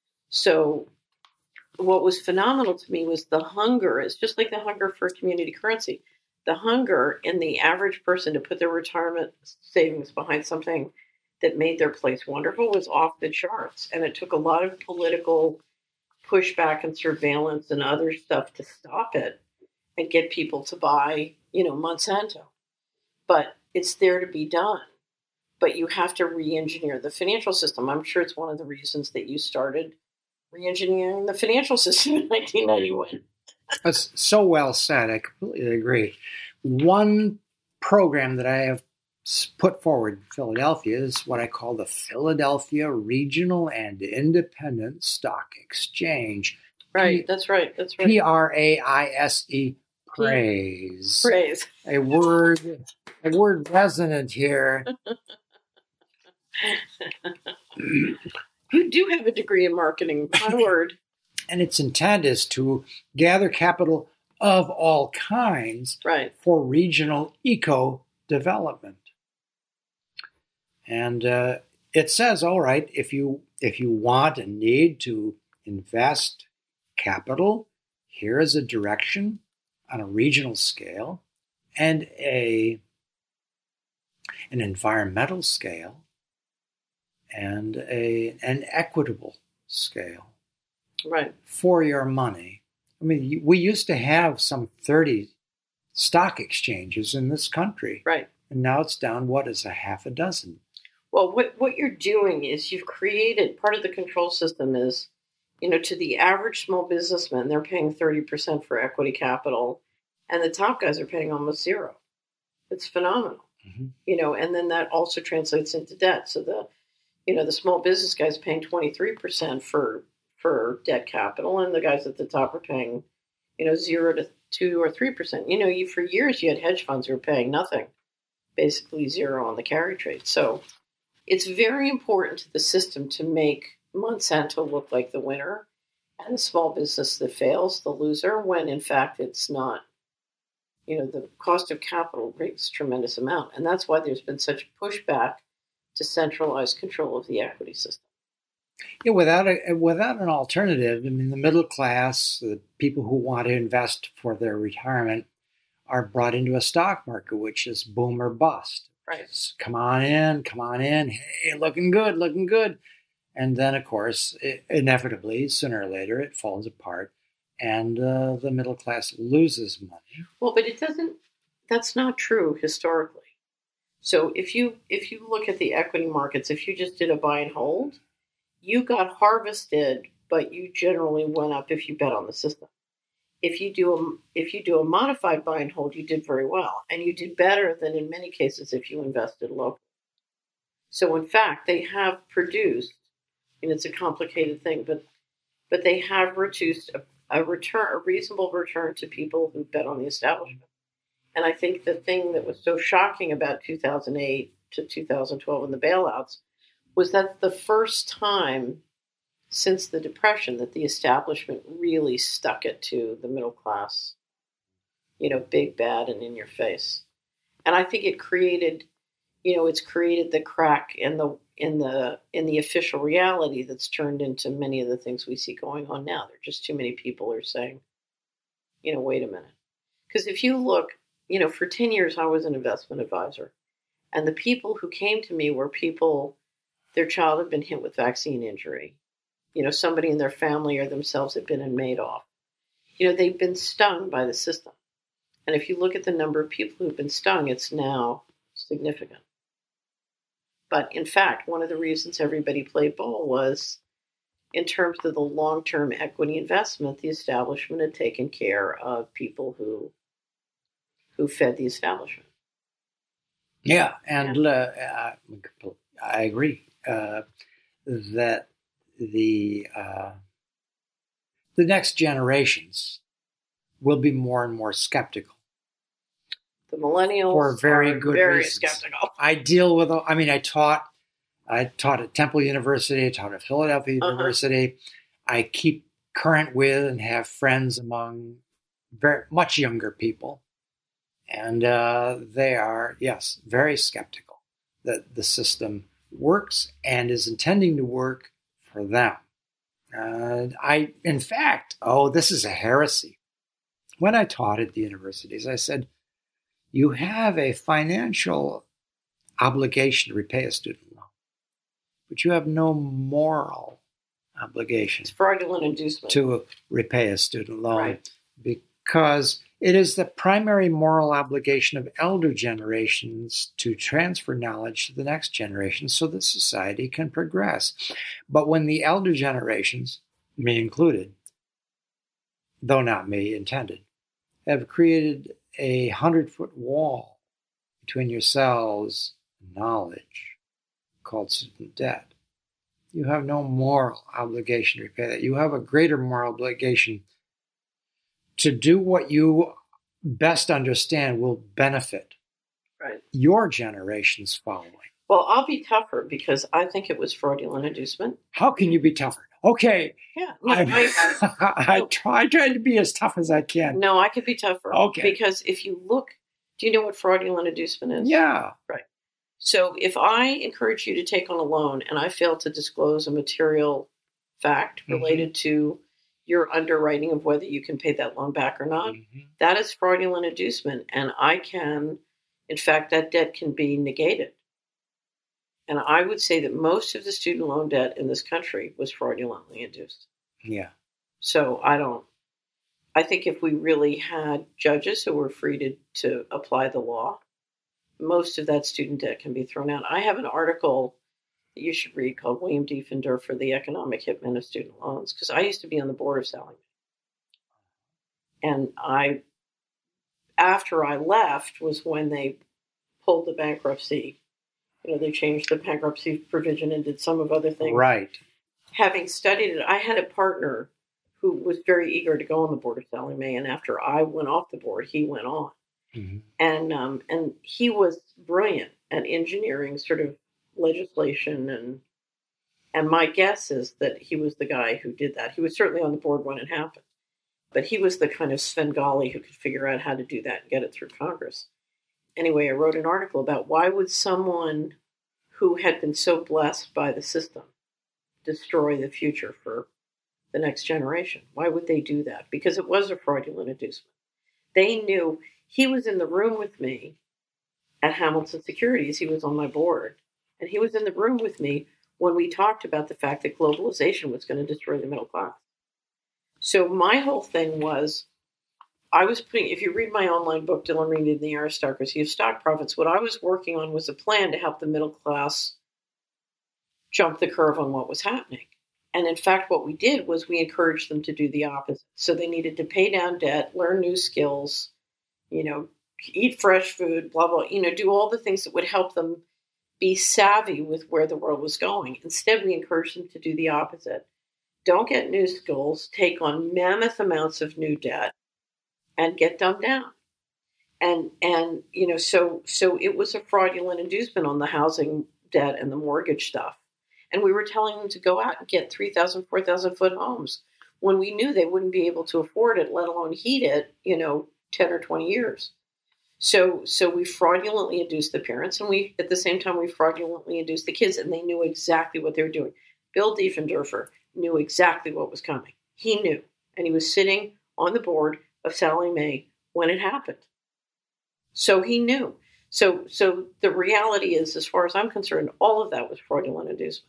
So what was phenomenal to me was the hunger. It's just like the hunger for community currency. The hunger in the average person to put their retirement savings behind something that made their place wonderful was off the charts. And it took a lot of political pushback and surveillance and other stuff to stop it and get people to buy, you know, Monsanto. But it's there to be done. But you have to re-engineer the financial system. I'm sure it's one of the reasons that you started re-engineering the financial system in nineteen ninety-one. That's so well said. I completely agree. One program that I have put forward in Philadelphia is what I call the Philadelphia Regional and Independent Stock Exchange. Right. P- that's right. That's right. P R A I S E, praise. Praise. A word, a word resonant here. You do have a degree in marketing, my word. And its intent is to gather capital of all kinds Right. for regional eco-development. And uh, it says, all right, if you if you want and need to invest capital, here is a direction on a regional scale and a an environmental scale and a an equitable scale. Right. For your money. I mean, we used to have some thirty stock exchanges in this country. Right. And now it's down, what is a half a dozen? Well, what, what you're doing is you've created, part of the control system is, you know, to the average small businessman, they're paying thirty percent for equity capital, and the top guys are paying almost zero. It's phenomenal. Mm-hmm. You know, and then that also translates into debt. So the, you know, the small business guys paying twenty-three percent for for debt capital, and the guys at the top are paying, you know, zero to two or three percent. You know, you for years you had hedge funds who were paying nothing, basically zero on the carry trade. So it's very important to the system to make Monsanto look like the winner and the small business that fails the loser, when in fact it's not. You know, the cost of capital rates a tremendous amount, and that's why there's been such pushback to centralized control of the equity system. Yeah, without a without an alternative, I mean, the middle class, the people who want to invest for their retirement, are brought into a stock market, which is boom or bust. Right. It's, come on in, come on in. Hey, looking good, looking good. And then, of course, it, inevitably, sooner or later, it falls apart, and uh, the middle class loses money. Well, but it doesn't. That's not true historically. So if you if you look at the equity markets, if you just did a buy and hold, you got harvested, but you generally went up if you bet on the system. If you do a, if you do a modified buy and hold, you did very well. And you did better than in many cases if you invested locally. So in fact, they have produced, and it's a complicated thing, but but they have reduced a, a return, a reasonable return to people who bet on the establishment. And I think the thing that was so shocking about two thousand eight to two thousand twelve and the bailouts was that the first time since the Depression that the establishment really stuck it to the middle class, you know, big, bad, and in your face. And I think it created, you know, it's created the crack in the in the in the official reality that's turned into many of the things we see going on now. There are just too many people who are saying, you know, wait a minute. Because if you look, you know, for ten years I was an investment advisor, and the people who came to me were people, their child had been hit with vaccine injury. You know, somebody in their family or themselves had been in Madoff. You know, they've been stung by the system. And if you look at the number of people who've been stung, it's now significant. But in fact, one of the reasons everybody played ball was, in terms of the long-term equity investment, the establishment had taken care of people who who fed the establishment. Yeah, and yeah. Uh, I agree uh, that the uh, the next generations will be more and more skeptical. The millennials for very are good very reasons. skeptical. I deal with. I mean, I taught. I taught at Temple University. I taught at Philadelphia uh-huh. University. I keep current with and have friends among very much younger people, and uh, they are yes very skeptical that the system works and is intending to work for them. Uh, I, in fact, oh, this is a heresy. When I taught at the universities, I said, you have a financial obligation to repay a student loan, but you have no moral obligation. It's fraudulent inducement. To repay a student loan, right. Because it is the primary moral obligation of elder generations to transfer knowledge to the next generation so that society can progress. But when the elder generations, me included, though not me intended, have created a hundred-foot wall between yourselves and knowledge called student debt, You have no moral obligation to repay that. You have a greater moral obligation to do what you best understand will benefit right. your generations following. Well, I'll be tougher because I think it was fraudulent inducement. How can you be tougher? Okay. Yeah. No, I, I, I, no. try, I try to be as tough as I can. No, I could be tougher. Okay. Because if you look, do you know what fraudulent inducement is? Yeah. Right. So if I encourage you to take on a loan and I fail to disclose a material fact related mm-hmm. to your underwriting of whether you can pay that loan back or not, mm-hmm. that is fraudulent inducement. And I can, in fact, that debt can be negated. And I would say that most of the student loan debt in this country was fraudulently induced. Yeah. So I don't, I think if we really had judges who were free to, to apply the law, most of that student debt can be thrown out. I have an article that you should read called William Diefenderfer, The Economic Hitman of Student Loans, because I used to be on the board of Sallie Mae. And I, after I left was when they pulled the bankruptcy. You know, they changed the bankruptcy provision and did some of other things. Right. Having studied it, I had a partner who was very eager to go on the board of Sallie Mae, and after I went off the board, he went on. Mm-hmm. And um, and he was brilliant at engineering sort of legislation, and and my guess is that he was the guy who did that. He was certainly on the board when it happened, but he was the kind of Svengali who could figure out how to do that and get it through Congress. Anyway, I wrote an article about why would someone who had been so blessed by the system destroy the future for the next generation? Why would they do that? Because it was a fraudulent inducement. They knew. He was in the room with me at Hamilton Securities. He was on my board. And he was in the room with me when we talked about the fact that globalization was going to destroy the middle class. So my whole thing was, I was putting, if you read my online book, Dylan Reed and the Aristocracy of Stock Profits, what I was working on was a plan to help the middle class jump the curve on what was happening. And in fact, what we did was we encouraged them to do the opposite. So they needed to pay down debt, learn new skills, you know, eat fresh food, blah, blah, you know, do all the things that would help them be savvy with where the world was going. Instead, we encouraged them to do the opposite. Don't get new skills, take on mammoth amounts of new debt, and get dumbed down. And, and you know, so so it was a fraudulent inducement on the housing debt and the mortgage stuff. And we were telling them to go out and get three thousand, four thousand foot homes when we knew they wouldn't be able to afford it, let alone heat it, you know, ten or twenty years. So so we fraudulently induced the parents, and we, at the same time, we fraudulently induced the kids, and they knew exactly what they were doing. Bill Diefenderfer knew exactly what was coming. He knew, and he was sitting on the board of Sallie Mae when it happened. So he knew. So so the reality is, as far as I'm concerned, all of that was fraudulent inducement.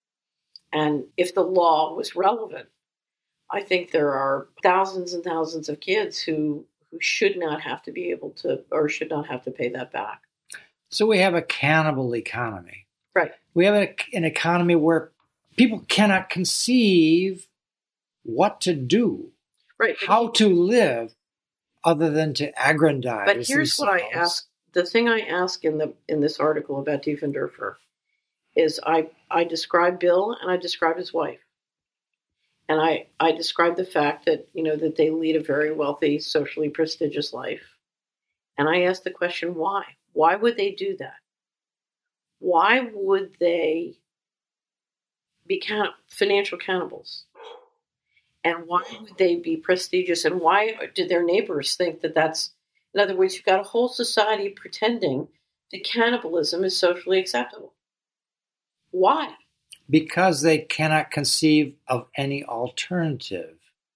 And if the law was relevant, I think there are thousands and thousands of kids who who should not have to be able to, or should not have to pay that back. So we have a cannibal economy. Right. We have a, an economy where people cannot conceive what to do, right? How to live, other than to aggrandize. But here's themselves. what I ask. The thing I ask in the in this article about Diefenderfer is I, I describe Bill and I describe his wife. And I, I describe the fact that, you know, that they lead a very wealthy, socially prestigious life. And I ask the question, why? Why would they do that? Why would they be can- financial cannibals? And why would they be prestigious? And why did their neighbors think that that's, in other words, you've got a whole society pretending that cannibalism is socially acceptable. Why? Because they cannot conceive of any alternative.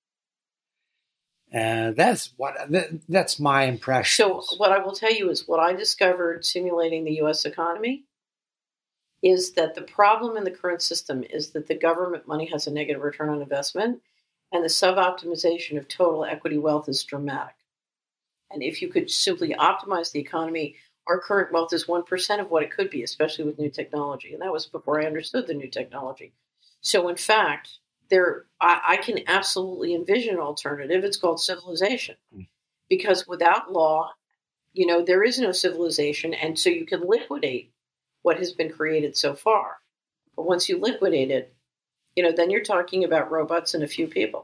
And that's what that's my impression. So what I will tell you is what I discovered simulating the U S economy is that the problem in the current system is that the government money has a negative return on investment, and the sub-optimization of total equity wealth is dramatic. And if you could simply optimize the economy, our current wealth is one percent of what it could be, especially with new technology. And that was before I understood the new technology. So in fact, there I, I can absolutely envision an alternative. It's called civilization. Because without law, you know, there is no civilization. And so you can liquidate what has been created so far. But once you liquidate it, you know, then you're talking about robots and a few people.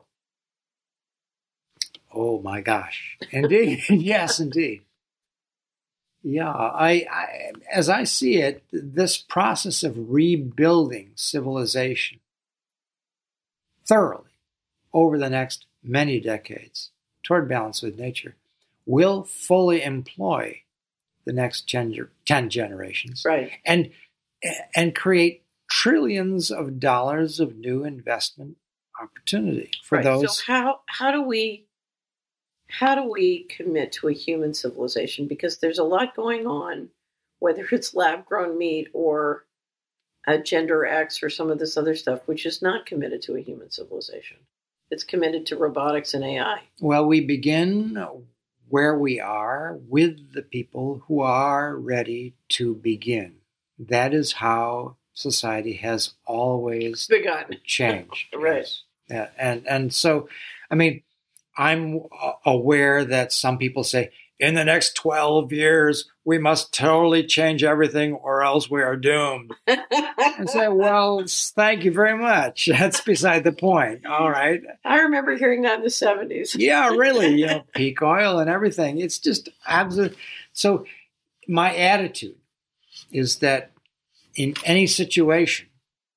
Oh my gosh. Indeed. Yes, indeed. Yeah, I, I, as I see it, this process of rebuilding civilization thoroughly over the next many decades toward balance with nature will fully employ the next ten, ten generations, right, and and create trillions of dollars of new investment opportunity for right. those. So how how do we how do we commit to a human civilization? Because there's a lot going on, whether it's lab grown meat or a gender X or some of this other stuff, which is not committed to a human civilization. It's committed to robotics and A I. Well, we begin where we are with the people who are ready to begin. That is how society has always begun. Changed. Right. Yes. Yeah. And, and so, I mean, I'm aware that some people say, in the next twelve years, we must totally change everything or else we are doomed. I say, well, thank you very much. That's beside the point. All right. I remember hearing that in the seventies. Yeah, really. You know, peak oil and everything. It's just absolute. So my attitude is that in any situation,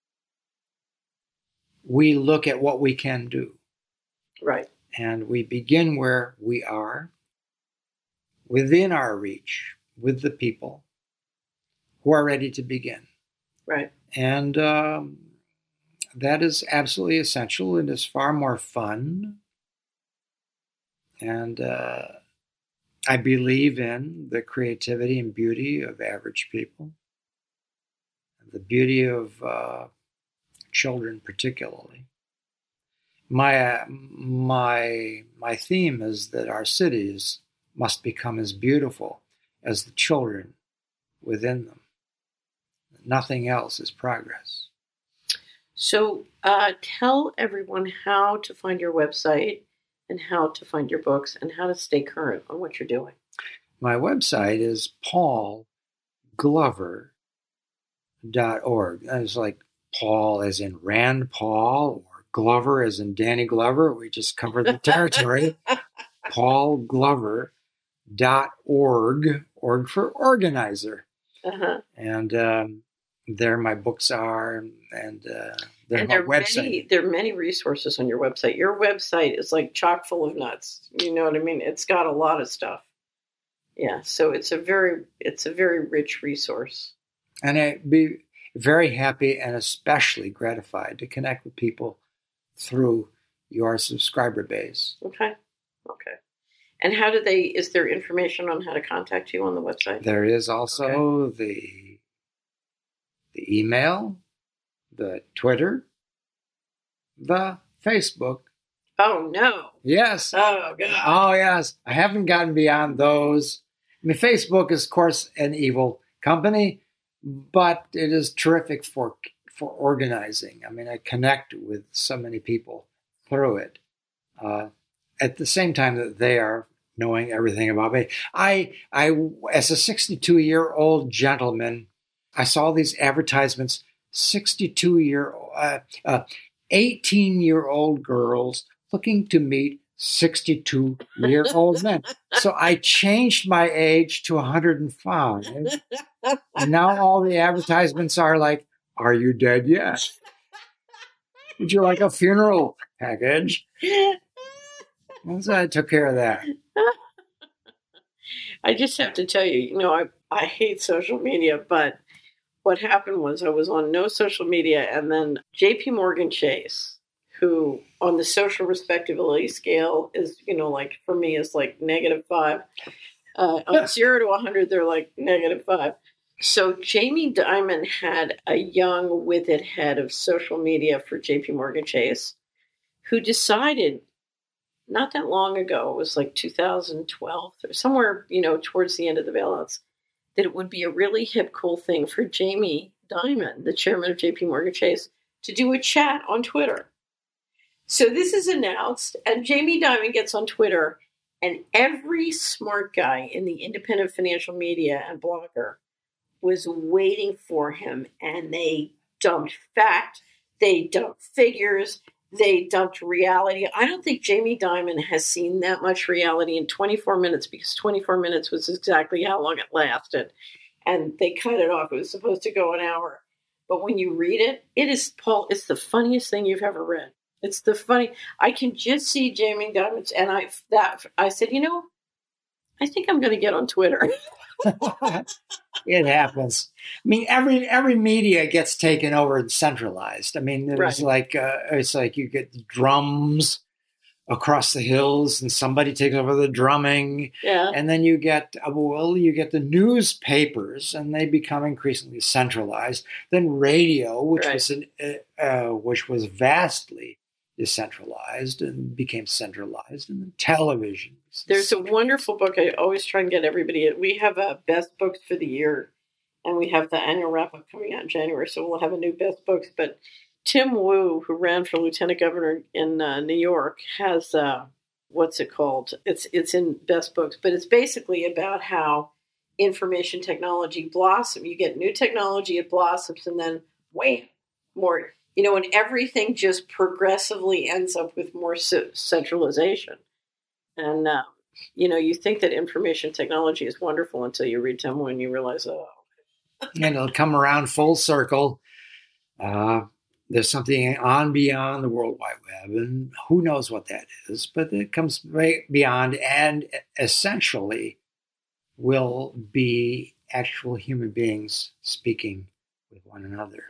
we look at what we can do. Right. And we begin where we are, within our reach, with the people who are ready to begin. Right. And um, that is absolutely essential and is far more fun. And uh, I believe in the creativity and beauty of average people, the beauty of uh, children particularly. My, uh, my, my theme is that our cities must become as beautiful as the children within them. Nothing else is progress. So uh, tell everyone how to find your website and how to find your books and how to stay current on what you're doing. My website is paul glover dot org. It's like Paul as in Rand Paul, or Glover as in Danny Glover. We just covered the territory. paul glover dot org, org for organizer. Uh-huh. And um, there my books are, and uh, they're and my there are website. Many, there are many resources on your website. Your website is like chock full of nuts. You know what I mean? It's got a lot of stuff. Yeah, so it's a very, it's a very rich resource. And I'd be very happy and especially gratified to connect with people through your subscriber base. Okay, okay. And how do they, is there information on how to contact you on the website? There is also okay. the the email, the Twitter, the Facebook. Oh, no. Yes. Oh, God. Oh, yes. I haven't gotten beyond those. I mean, Facebook is, of course, an evil company, but it is terrific for for organizing. I mean, I connect with so many people through it. Uh, at the same time that they are knowing everything about me. I, I, as a sixty-two-year-old gentleman, I saw these advertisements, sixty-two-year, uh, uh, eighteen-year-old girls looking to meet sixty-two-year-old men. So I changed my age to one hundred five. And now all the advertisements are like, are you dead yet? Would you like a funeral package? And so I took care of that. I just have to tell you, you know, I, I hate social media, but what happened was I was on no social media, and then J P Morgan Chase, who on the social respectability scale is, you know, like for me is like negative five. Uh, on zero to one hundred, they're like negative five. So Jamie Dimon had a young, withered head of social media for J P Morgan Chase, who decided not that long ago, it was like two thousand twelve or somewhere, you know, towards the end of the bailouts, that it would be a really hip, cool thing for Jamie Dimon, the chairman of J P Morgan Chase, to do a chat on Twitter. So this is announced, and Jamie Dimon gets on Twitter, and every smart guy in the independent financial media and blogger was waiting for him, and they dumped fact, They dumped figures. They dumped reality. I don't think Jamie Dimon has seen that much reality in twenty-four minutes, because twenty-four minutes was exactly how long it lasted. And they cut it off. It was supposed to go an hour. But when you read it, it is, Paul, it's the funniest thing you've ever read. It's the funny. I can just see Jamie Dimon. And I, that, I said, you know, I think I'm going to get on Twitter. It happens. I mean, every every media gets taken over and centralized. I mean, there's right. like uh, it's like you get the drums across the hills, and somebody takes over the drumming. Yeah, and then you get well, you get the newspapers, and they become increasingly centralized. Then radio, which right. was an, uh, uh, which was vastly decentralized and became centralized, and then television. There's a wonderful book I always try and get everybody. We have a best books for the year, and we have the annual wrap up coming out in January, so we'll have a new best books. But Tim Wu, who ran for lieutenant governor in uh, New York, has uh, what's it called? It's it's in best books, but it's basically about how information technology blossoms. You get new technology, it blossoms, and then wham, more. You know, and everything just progressively ends up with more centralization. And, uh, you know, you think that information technology is wonderful until you read Tim Wu and you realize, oh. And it'll come around full circle. Uh, there's something on beyond the World Wide Web, and who knows what that is, but it comes right beyond and essentially will be actual human beings speaking with one another.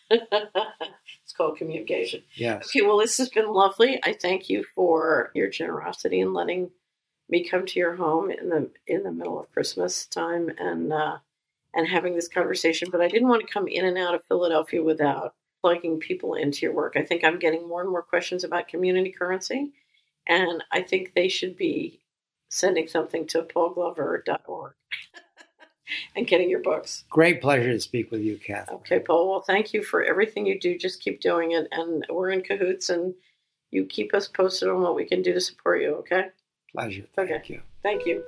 It's called communication. Yes. Okay, well, this has been lovely. I thank you for your generosity in letting me come to your home in the in the middle of Christmas time and uh, and having this conversation. But I didn't want to come in and out of Philadelphia without plugging people into your work. I think I'm getting more and more questions about community currency, and I think they should be sending something to paul glover dot org. And getting your books. Great pleasure to speak with you, Catherine. Okay, Paul. Well, thank you for everything you do. Just keep doing it. And we're in cahoots, and you keep us posted on what we can do to support you, okay? Pleasure. Okay. Thank you. Thank you.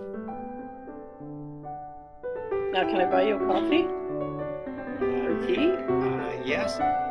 Now, can I buy you a coffee? Or tea? Uh, yes.